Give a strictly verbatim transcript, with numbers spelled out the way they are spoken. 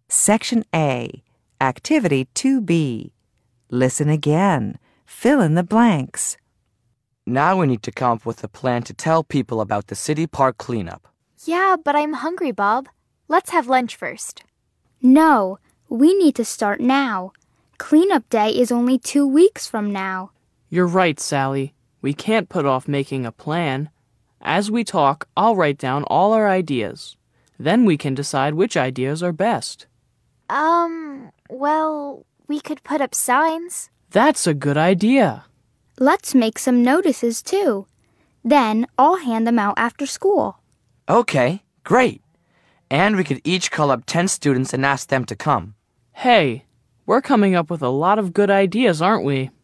Section A, Activity two B. Listen again. Fill in the blanks. Now we need to come up with a plan to tell people about the city park cleanup. Yeah, but I'm hungry, Bob. Let's have lunch first. No, we need to start now. Cleanup day is only two weeks from now. You're right, Sally. We can't put off making a plan. As we talk, I'll write down all our ideas. Then we can decide which ideas are best. Um, well, we could put up signs. That's a good idea. Let's make some notices, too. Then I'll hand them out after school. Okay, great. And we could each call up ten students and ask them to come. Hey, we're coming up with a lot of good ideas, aren't we?